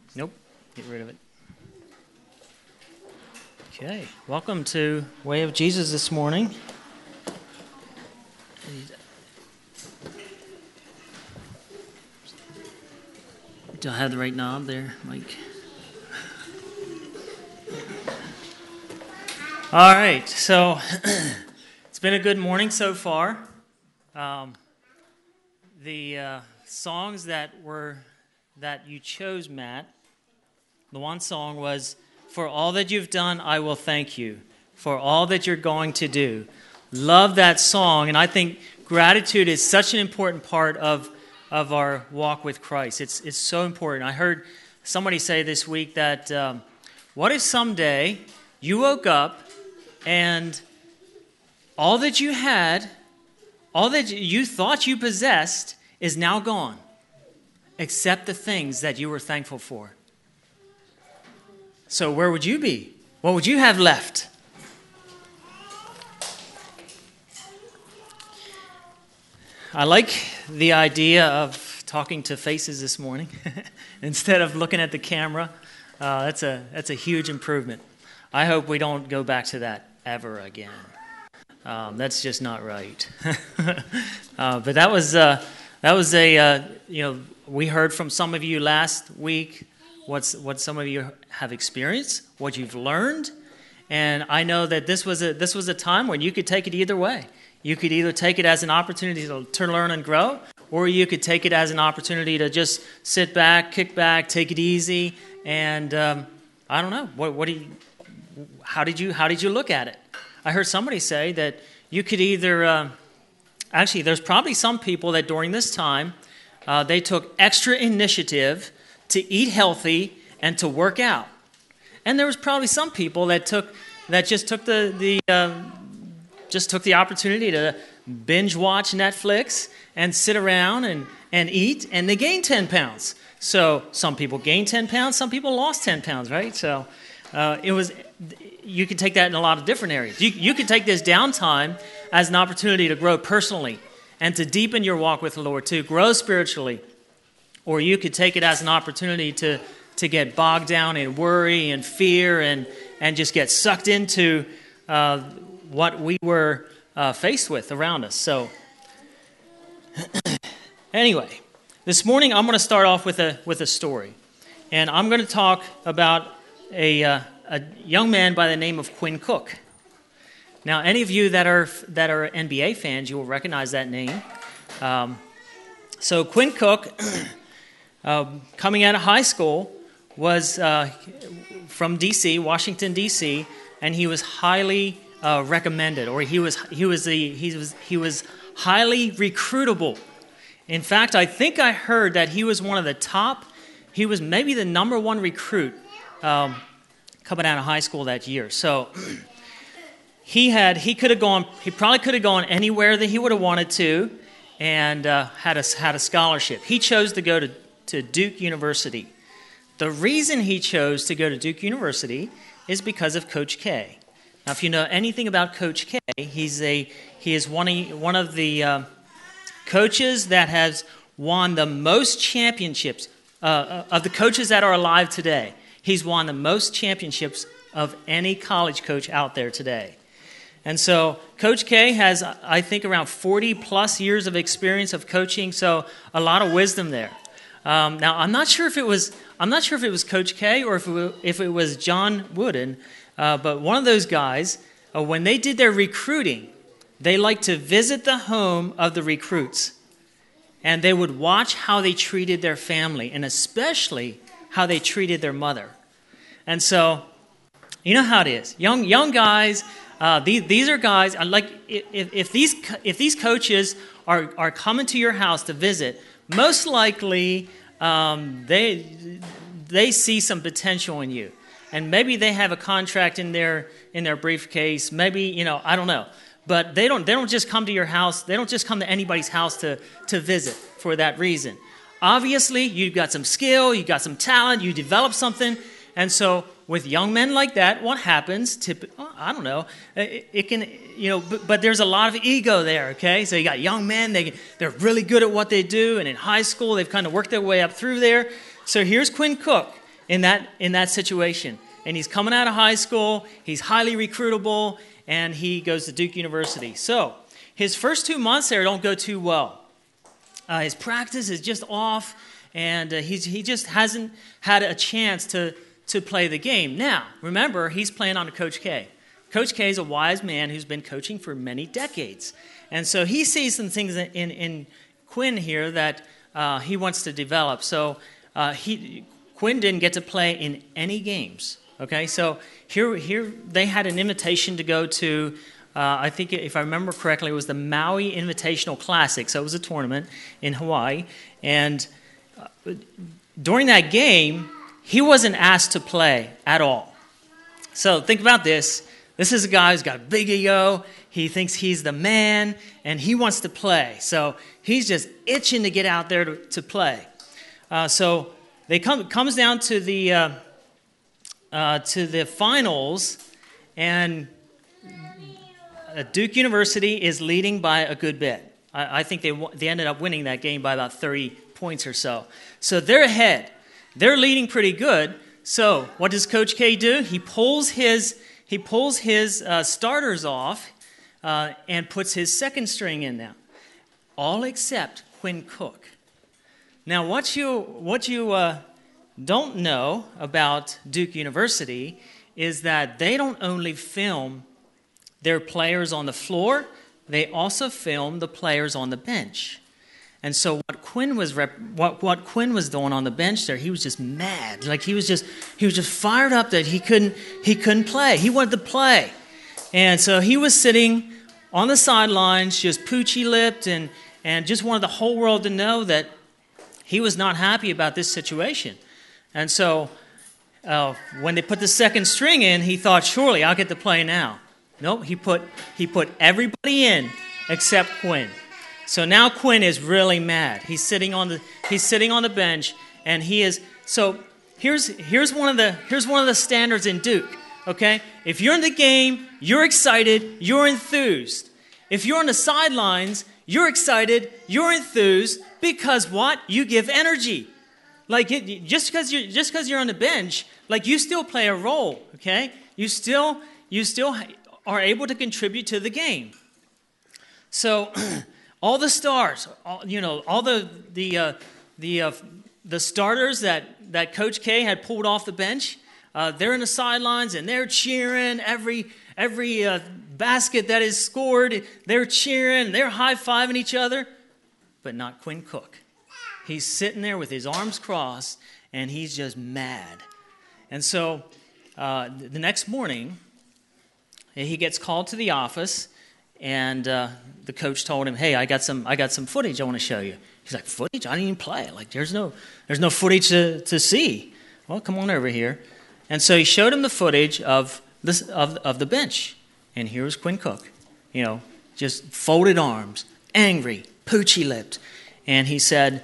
Nope. Get rid of it. Okay. Welcome to Way of Jesus this morning. Do I have the right knob there, Mike? All right. So it's been a good morning so far. The songs that you chose, Matt, the one song was, "For all that you've done, I will thank you. For all that you're going to do." Love that song, and I think gratitude is such an important part of our walk with Christ. It's so important. I heard somebody say this week that, what if someday you woke up and all that you had, all that you thought you possessed is now gone, except the things that you were thankful for? So where would you be? What would you have left? I like the idea of talking to faces this morning instead of looking at the camera. That's a huge improvement. I hope we don't go back to that ever again. That's just not right. But that was a we heard from some of you last week what some of you have experienced, what you've learned, and I know that this was a time when you could take it either way. You could either take it as an opportunity to learn and grow, or you could take it as an opportunity to just sit back, kick back, take it easy, and I don't know. How did you look at it? I heard somebody say that you could either actually, there's probably some people that during this time they took extra initiative to eat healthy and to work out, and there was probably some people that just took the opportunity to binge watch Netflix and sit around and eat, and they gained 10 pounds. So some people gained 10 pounds, some people lost 10 pounds, right? So you could take that in a lot of different areas. You could take this downtime as an opportunity to grow personally and to deepen your walk with the Lord, to grow spiritually. Or you could take it as an opportunity to get bogged down in worry and fear and just get sucked into what we were faced with around us. So anyway, this morning I'm going to start off with a story. And I'm going to talk about a young man by the name of Quinn Cook. Now, any of you that are NBA fans, you will recognize that name. So Quinn Cook, coming out of high school, was from D.C., Washington, D.C., and he was highly recommended, or he was highly recruitable. In fact, I think I heard that he was one of the top. He was maybe the number one recruit coming out of high school that year. So he probably could have gone anywhere that he would have wanted to, and had a scholarship. He chose to go to Duke University. The reason he chose to go to Duke University is because of Coach K. Now, if you know anything about Coach K, he is one of the coaches that has won the most championships of the coaches that are alive today. He's won the most championships of any college coach out there today. And so Coach K has, I think, around 40 plus years of experience of coaching, so a lot of wisdom there. Now, I'm not sure if it was Coach K or if it was John Wooden, but one of those guys, when they did their recruiting, they liked to visit the home of the recruits, and they would watch how they treated their family, and especially how they treated their mother. And so, you know how it is. Young guys, these are guys, like if these coaches are coming to your house to visit, most likely they see some potential in you. And maybe they have a contract in their briefcase, maybe, I don't know. But they don't just come to your house, they don't just come to anybody's house to visit for that reason. Obviously, you've got some skill, you've got some talent, you develop something. And so with young men like that, what happens? I don't know. It can, but there's a lot of ego there, okay? So you got young men, they're really good at what they do. And in high school, they've kind of worked their way up through there. So here's Quinn Cook. in that situation. And he's coming out of high school, he's highly recruitable, and he goes to Duke University. So his first 2 months there don't go too well. His practice is just off, and he just hasn't had a chance to play the game. Now, remember, he's playing under Coach K. Coach K is a wise man who's been coaching for many decades. And so he sees some things in Quinn here that he wants to develop. So Quinn didn't get to play in any games. Okay, so here they had an invitation to go to, I think if I remember correctly, it was the Maui Invitational Classic. So it was a tournament in Hawaii. And during that game, he wasn't asked to play at all. So think about this. This is a guy who's got a big ego. He thinks he's the man, and he wants to play. So he's just itching to get out there to play. So it comes down to the finals, and Duke University is leading by a good bit. I think they ended up winning that game by about 30 points or so. So they're ahead. They're leading pretty good. So what does Coach K do? He pulls his starters off and puts his second string in now, all except Quinn Cook. Now, what you don't know about Duke University is that they don't only film their players on the floor, they also film the players on the bench. And so what Quinn was doing on the bench there, he was just mad. Like he was just fired up that he couldn't play. He wanted to play. And so he was sitting on the sidelines, just poochy-lipped, and just wanted the whole world to know that he was not happy about this situation. And so when they put the second string in, he thought, surely I'll get to play now. Nope, he put everybody in except Quinn. So now Quinn is really mad. He's sitting on the bench, and he is. So here's one of the standards in Duke. Okay, if you're in the game, you're excited, you're enthused. If you're on the sidelines, you're excited, you're enthused because what? You give energy. Like just because you're on the bench, like you still play a role. Okay, you still are able to contribute to the game. So. All the stars, all the starters that Coach K had pulled off the bench, they're in the sidelines and they're cheering every basket that is scored. They're cheering, they're high-fiving each other, but not Quinn Cook. He's sitting there with his arms crossed and he's just mad. And so the next morning, he gets called to the office. And the coach told him, "Hey, I got some footage I want to show you." He's like, "Footage? I didn't even play. Like, there's no footage to see." Well, come on over here. And so he showed him the footage of the bench. And here was Quinn Cook, just folded arms, angry, poochy-lipped. And he said,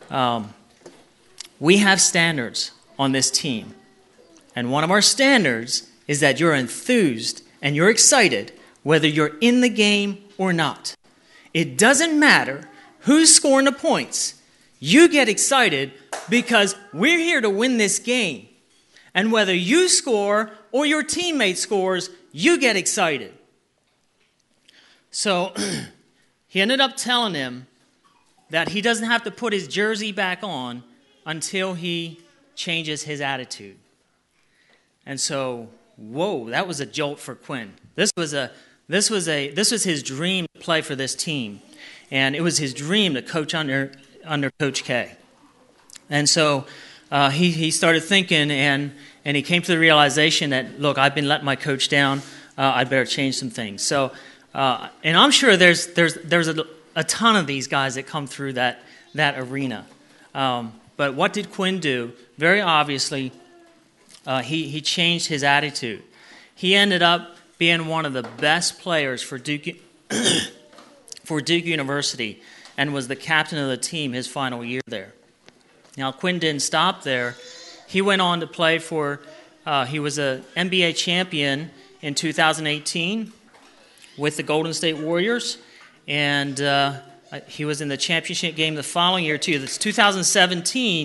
"We have standards on this team, and one of our standards is that you're enthused and you're excited." Whether you're in the game or not. It doesn't matter who's scoring the points. You get excited because we're here to win this game. And whether you score or your teammate scores, you get excited. So he ended up telling him that he doesn't have to put his jersey back on until he changes his attitude. And so, whoa, that was a jolt for Quinn. This was his dream to play for this team, and it was his dream to coach under Coach K. And so he started thinking, and he came to the realization that, look, I've been letting my coach down. I better change some things. So, and I'm sure there's a ton of these guys that come through that arena. But what did Quinn do? Very obviously, he changed his attitude. He ended up being one of the best players for Duke University and was the captain of the team his final year there. Now, Quinn didn't stop there. He went on to play he was an NBA champion in 2018 with the Golden State Warriors, and he was in the championship game the following year, too. That's 2017.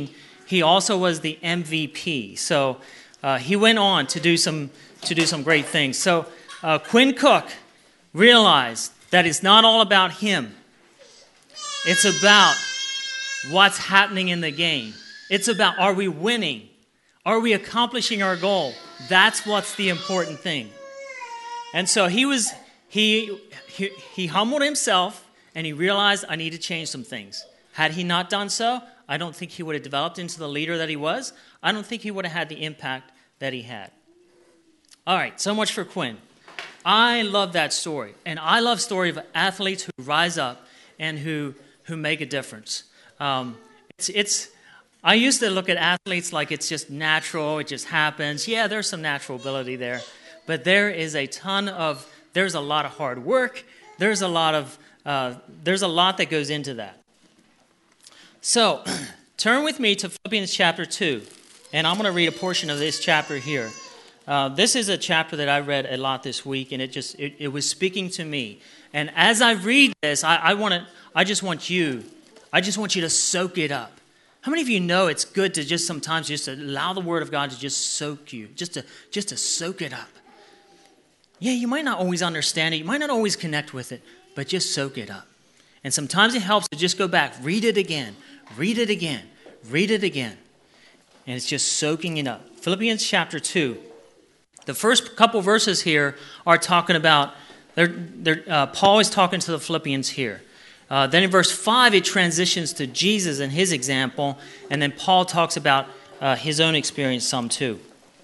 he also was the MVP. So he went on to do some great things. So Quinn Cook realized that it's not all about him. It's about what's happening in the game. It's about, are we winning? Are we accomplishing our goal? That's what's the important thing. And so he humbled himself, and he realized, I need to change some things. Had he not done so, I don't think he would have developed into the leader that he was. I don't think he would have had the impact that he had. All right, so much for Quinn. I love that story, and I love story of athletes who rise up and who make a difference. I used to look at athletes like it's just natural, it just happens. Yeah, there's some natural ability there, but there's a lot of hard work. There's a lot that goes into that. So, turn with me to Philippians chapter 2, and I'm going to read a portion of this chapter here. This is a chapter that I read a lot this week, and it was speaking to me. And as I read this, I just want you to soak it up. How many of you know it's good to just sometimes just allow the Word of God to just soak you, just to soak it up? Yeah, you might not always understand it, you might not always connect with it, but just soak it up. And sometimes it helps to just go back, read it again, read it again, read it again. And it's just soaking it up. Philippians chapter 2. The first couple verses here are talking about, Paul is talking to the Philippians here. Then in verse 5, it transitions to Jesus and his example, and then Paul talks about his own experience some too.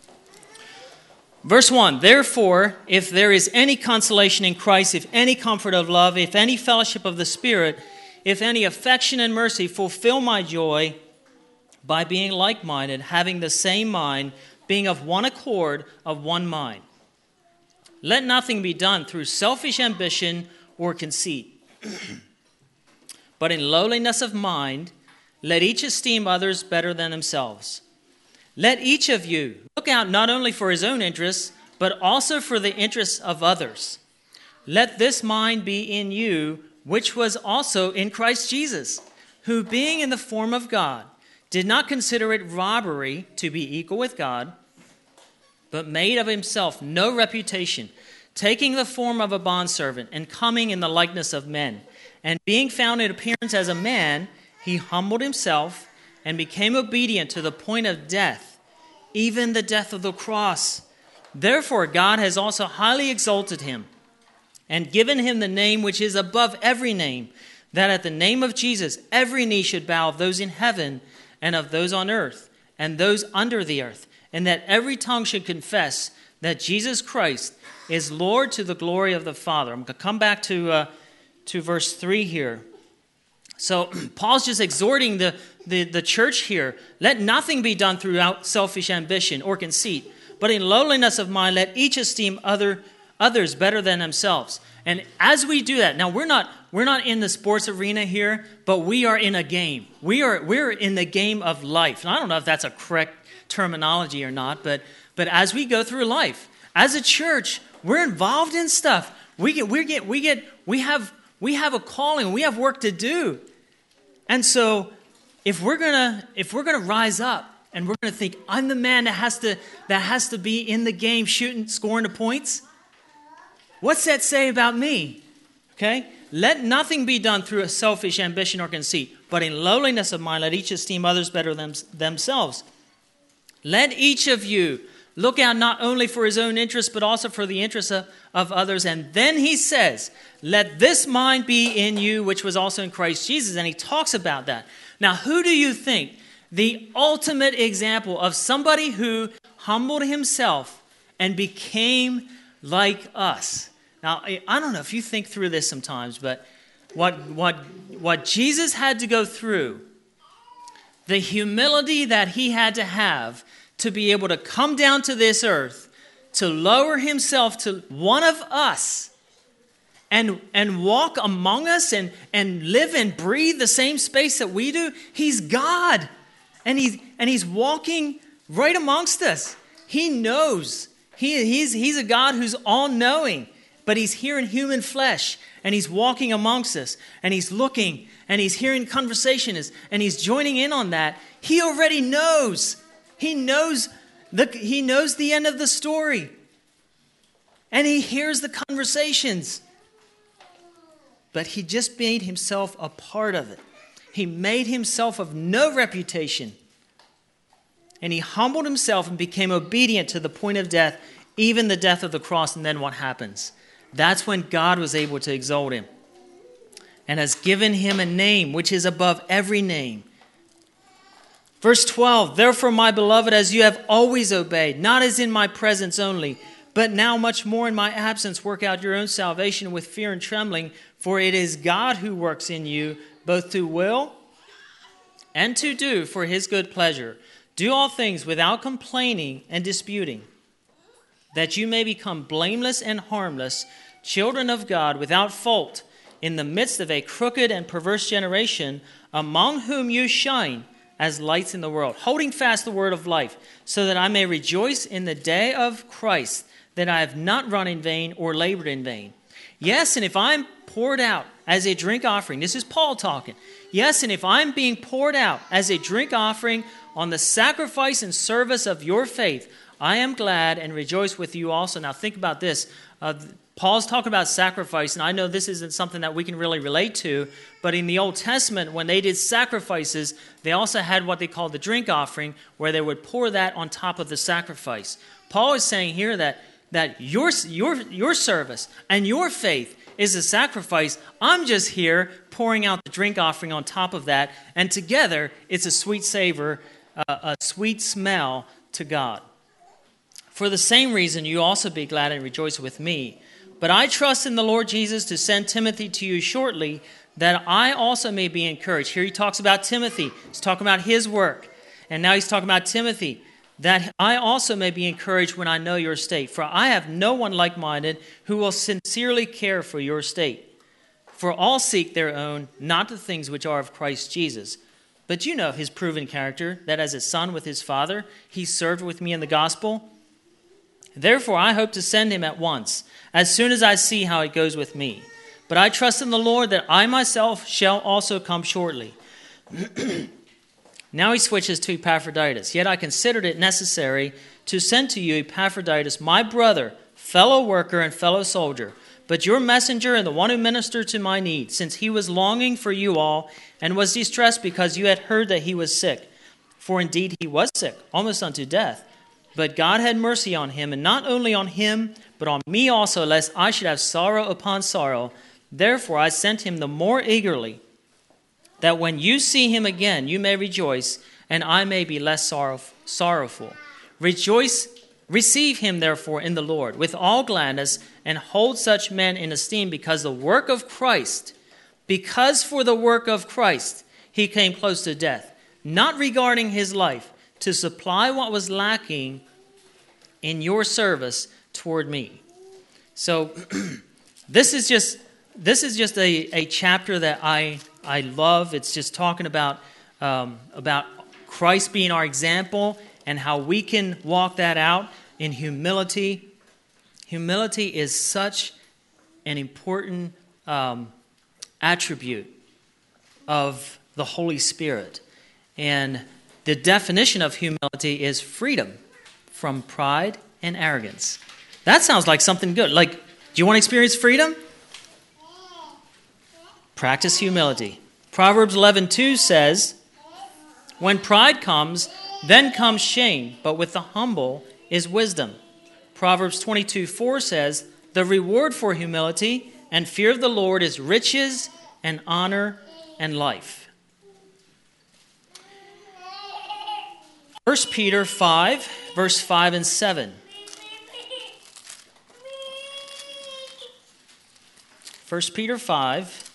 Verse 1, therefore, if there is any consolation in Christ, if any comfort of love, if any fellowship of the Spirit, if any affection and mercy, fulfill my joy by being like-minded, having the same mind, being of one accord, of one mind. Let nothing be done through selfish ambition or conceit, but in lowliness of mind, let each esteem others better than themselves. Let each of you look out not only for his own interests, but also for the interests of others. Let this mind be in you, which was also in Christ Jesus, who being in the form of God, did not consider it robbery to be equal with God, but made of himself no reputation, taking the form of a bondservant and coming in the likeness of men. And being found in appearance as a man, he humbled himself and became obedient to the point of death, even the death of the cross. Therefore, God has also highly exalted him and given him the name which is above every name, that at the name of Jesus every knee should bow, of those in heaven and of those on earth and those under the earth, and that every tongue should confess that Jesus Christ is Lord, to the glory of the Father. I'm going to come back to verse 3 here. So Paul's just exhorting the church here. Let nothing be done through selfish ambition or conceit, but in lowliness of mind, let each esteem others better than themselves. And as we do that, now we're not in the sports arena here, but we are in a game. We're in the game of life. And I don't know if that's a correct terminology or not, but as we go through life, as a church, we're involved in stuff. We have a calling. We have work to do. And so if we're gonna rise up and we're gonna think, I'm the man that has to be in the game, scoring the points, what's that say about me? Okay? Let nothing be done through a selfish ambition or conceit, but in lowliness of mind, let each esteem others better than themselves. Let each of you look out not only for his own interests, but also for the interests of others. And then he says, let this mind be in you, which was also in Christ Jesus. And he talks about that. Now, who do you think the ultimate example of somebody who humbled himself and became like us? Now, I don't know if you think through this sometimes, but what Jesus had to go through, the humility that he had to have to be able to come down to this earth, to lower himself to one of us and walk among us and live and breathe the same space that we do. He's God, and he's walking right amongst us. He knows. He's a God who's all-knowing. but he's here in human flesh, and he's walking amongst us, and he's looking, and he's hearing conversations, and he's joining in on that. He already knows. He knows the end of the story. And he hears the conversations. But he just made himself a part of it. He made himself of no reputation. And he humbled himself and became obedient to the point of death, even the death of the cross. And then what happens? That's when God was able to exalt him and has given him a name which is above every name. Verse 12, therefore, my beloved, as you have always obeyed, not as in my presence only, but now much more in my absence, work out your own salvation with fear and trembling, for it is God who works in you, both to will and to do for his good pleasure. Do all things without complaining and disputing, that you may become blameless and harmless, children of God without fault, in the midst of a crooked and perverse generation, among whom you shine as lights in the world, holding fast the word of life, so that I may rejoice in the day of Christ, that I have not run in vain or labored in vain. Yes, and if I'm poured out as a drink offering, this is Paul talking. Yes, and if I'm being poured out as a drink offering on the sacrifice and service of your faith, I am glad and rejoice with you also. Now think about this. Paul's talking about sacrifice, and I know this isn't something that we can really relate to, but in the Old Testament, when they did sacrifices, they also had what they called the drink offering, where they would pour that on top of the sacrifice. Paul is saying here that your service and your faith is a sacrifice. I'm just here pouring out the drink offering on top of that, and together it's a sweet savor, a sweet smell to God. For the same reason, you also be glad and rejoice with me. But I trust in the Lord Jesus to send Timothy to you shortly, that I also may be encouraged. Here he talks about Timothy. He's talking about his work. And now he's talking about Timothy, that I also may be encouraged when I know your state. For I have no one like-minded who will sincerely care for your state. For all seek their own, not the things which are of Christ Jesus. But you know his proven character, that as a son with his father, he served with me in the gospel. Therefore, I hope to send him at once, as soon as I see how it goes with me. But I trust in the Lord that I myself shall also come shortly. Now he switches to Epaphroditus. Yet I considered it necessary to send to you Epaphroditus, my brother, fellow worker, and fellow soldier, but your messenger and the one who ministered to my need, since he was longing for you all and was distressed because you had heard that he was sick. For indeed he was sick, almost unto death. But God had mercy on him, and not only on him, but on me also, lest I should have sorrow upon sorrow. Therefore I sent him the more eagerly, that when you see him again, you may rejoice, and I may be less sorrowful. Rejoice, receive him therefore in the Lord, with all gladness, and hold such men in esteem, because for the work of Christ, he came close to death, not regarding his life, to supply what was lacking in your service toward me. So this is just a chapter that I love. It's just talking about Christ being our example and how we can walk that out in humility. Humility is such an important attribute of the Holy Spirit. And the definition of humility is freedom from pride and arrogance. That sounds like something good. Like, do you want to experience freedom? Practice humility. Proverbs 11:2 says, when pride comes, then comes shame, but with the humble is wisdom. Proverbs 22:4 says, the reward for humility and fear of the Lord is riches and honor and life. 1 Peter 5, verse 5 and 7. 1 Peter 5,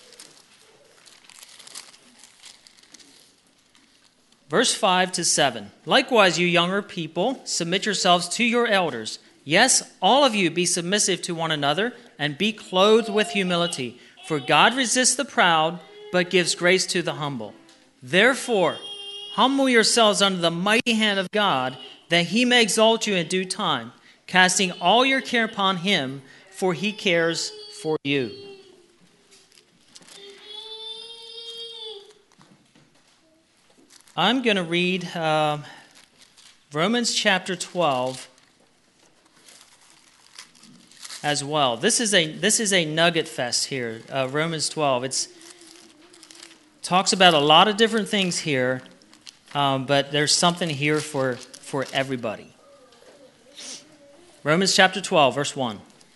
verse 5 to 7. Likewise, you younger people, submit yourselves to your elders. Yes, all of you be submissive to one another, and be clothed with humility. For God resists the proud, but gives grace to the humble. Therefore, humble yourselves under the mighty hand of God, that he may exalt you in due time, casting all your care upon him, for he cares for you. I'm going to read Romans chapter 12 as well. This is a nugget fest here, Romans 12. It talks about a lot of different things here, but there's something here for everybody. Romans chapter 12, verse 1.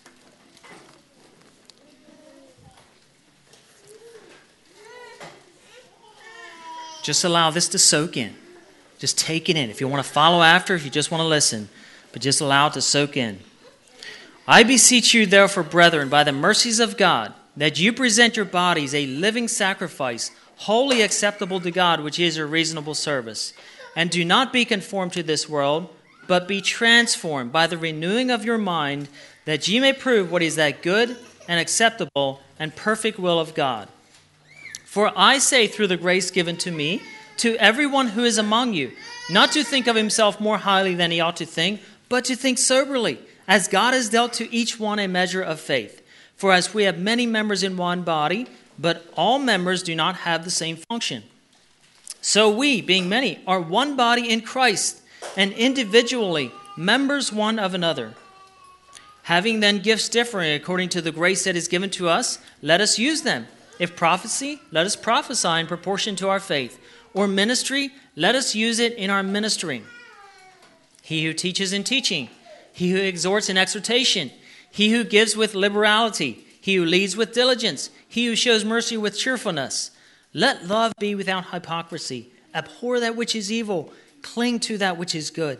Just allow this to soak in. Just take it in. If you want to follow after, if you just want to listen, but just allow it to soak in. I beseech you, therefore, brethren, by the mercies of God, that you present your bodies a living sacrifice, wholly acceptable to God, which is your reasonable service. And do not be conformed to this world, but be transformed by the renewing of your mind, that ye may prove what is that good and acceptable and perfect will of God. For I say through the grace given to me, to everyone who is among you, not to think of himself more highly than he ought to think, but to think soberly, as God has dealt to each one a measure of faith. For as we have many members in one body, but all members do not have the same function. So we, being many, are one body in Christ, and individually members one of another. Having then gifts differing according to the grace that is given to us, let us use them. If prophecy, let us prophesy in proportion to our faith. Or ministry, let us use it in our ministering. He who teaches in teaching, he who exhorts in exhortation, he who gives with liberality, he who leads with diligence, he who shows mercy with cheerfulness. Let love be without hypocrisy. Abhor that which is evil. Cling to that which is good.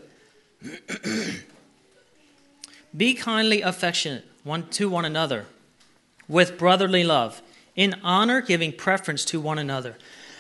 Be kindly affectionate one to one another with brotherly love, in honor giving preference to one another.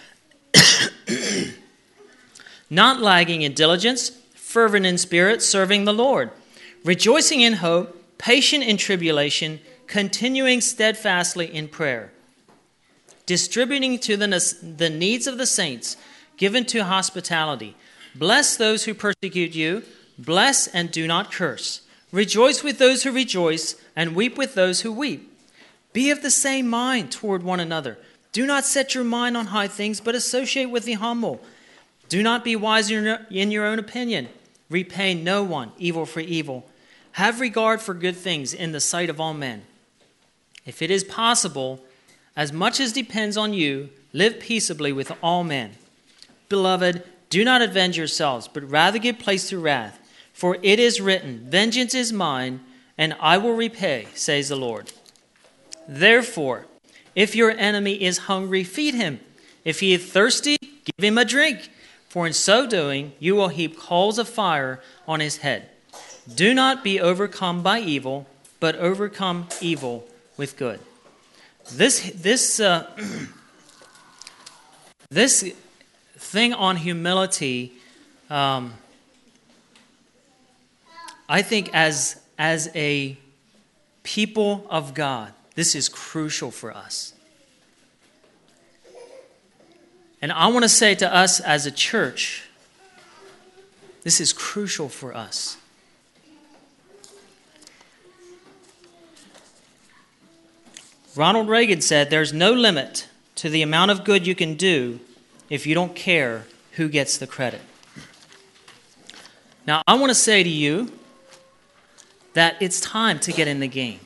Not lagging in diligence, fervent in spirit, serving the Lord, rejoicing in hope, patient in tribulation, continuing steadfastly in prayer, distributing to the needs of the saints, given to hospitality. Bless those who persecute you, bless and do not curse. Rejoice with those who rejoice, and weep with those who weep. Be of the same mind toward one another. Do not set your mind on high things, but associate with the humble. Do not be wise in your own opinion. Repay no one evil for evil. Have regard for good things in the sight of all men. If it is possible, as much as depends on you, live peaceably with all men. Beloved, do not avenge yourselves, but rather give place to wrath. For it is written, vengeance is mine, and I will repay, says the Lord. Therefore, if your enemy is hungry, feed him. If he is thirsty, give him a drink. For in so doing, you will heap coals of fire on his head. Do not be overcome by evil, but overcome evil with good. This thing on humility, I think as a people of God, this is crucial for us. And I want to say to us as a church, this is crucial for us. Ronald Reagan said, there's no limit to the amount of good you can do if you don't care who gets the credit. Now, I want to say to you that it's time to get in the game.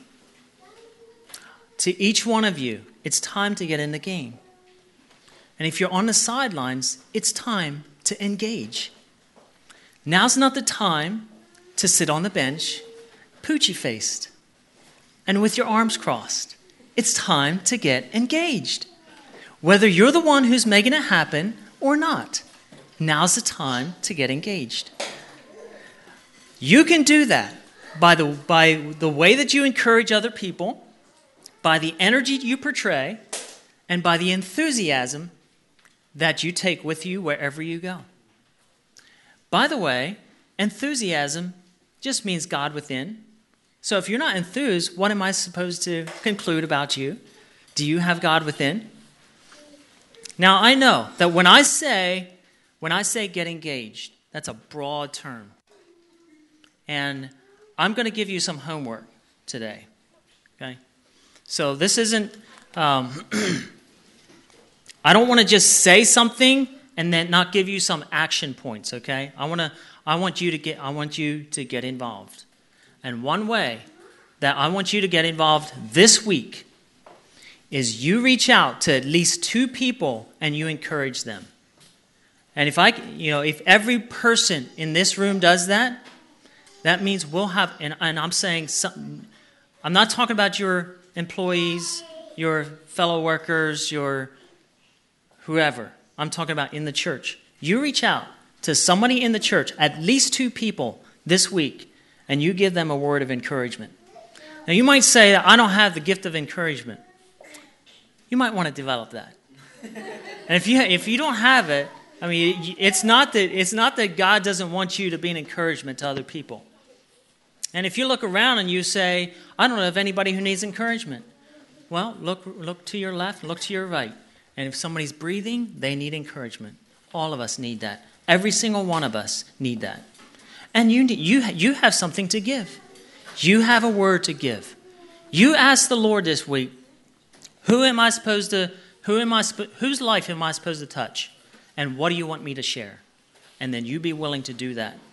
To each one of you, it's time to get in the game. And if you're on the sidelines, it's time to engage. Now's not the time to sit on the bench, poochy-faced, and with your arms crossed. It's time to get engaged. Whether you're the one who's making it happen or not, now's the time to get engaged. You can do that by the way that you encourage other people, by the energy you portray, and by the enthusiasm that you take with you wherever you go. By the way, enthusiasm just means God within. So if you're not enthused, what am I supposed to conclude about you? Do you have God within? Now, I know that when I say get engaged, that's a broad term. And I'm going to give you some homework today. Okay? So this isn't, I don't want to just say something and then not give you some action points, okay? I want you to get involved. And one way that I want you to get involved this week is you reach out to at least 2 people and you encourage them. And if every person in this room does that, that means we'll have, and I'm saying something, I'm not talking about your employees, your fellow workers, your whoever. I'm talking about in the church. You reach out to somebody in the church, at least 2 people this week, and you give them a word of encouragement. Now you might say, I don't have the gift of encouragement. You might want to develop that. And if you don't have it, I mean, it's not that God doesn't want you to be an encouragement to other people. And if you look around and you say, I don't know of anybody who needs encouragement. Well, look to your left, look to your right. And if somebody's breathing, they need encouragement. All of us need that. Every single one of us need that. And you have something to give. You have a word to give. You ask the Lord this week, whose life am I supposed to touch? And what do you want me to share? And then you be willing to do that.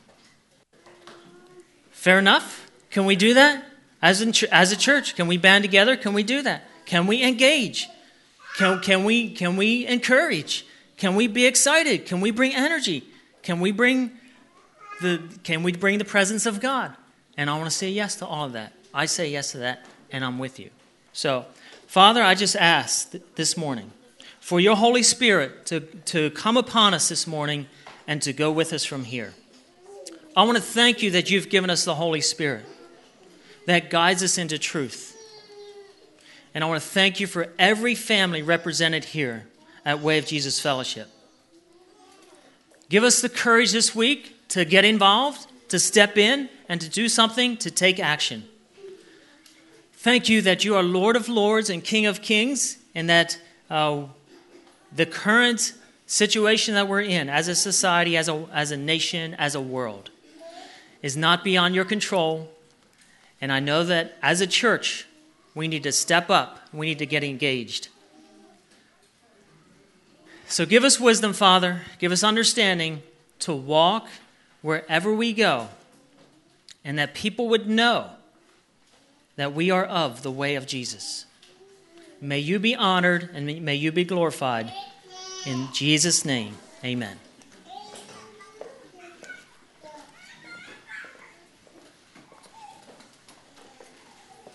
Fair enough? Can we do that? As a church, can we band together? Can we do that? Can we engage? Can we encourage? Can we be excited? Can we bring energy? Can we bring the presence of God? And I want to say yes to all of that. I say yes to that, and I'm with you. So, Father, I just ask this morning for your Holy Spirit to come upon us this morning and to go with us from here. I want to thank you that you've given us the Holy Spirit that guides us into truth. And I want to thank you for every family represented here at Way of Jesus Fellowship. Give us the courage this week to get involved, to step in, and to do something, to take action. Thank you that you are Lord of Lords and King of Kings, and that the current situation that we're in as a society, as a nation, as a world, is not beyond your control. And I know that as a church, we need to step up. We need to get engaged. So give us wisdom, Father. Give us understanding to walk wherever we go, and that people would know that we are of the way of Jesus. May you be honored and may you be glorified. In Jesus' name, amen.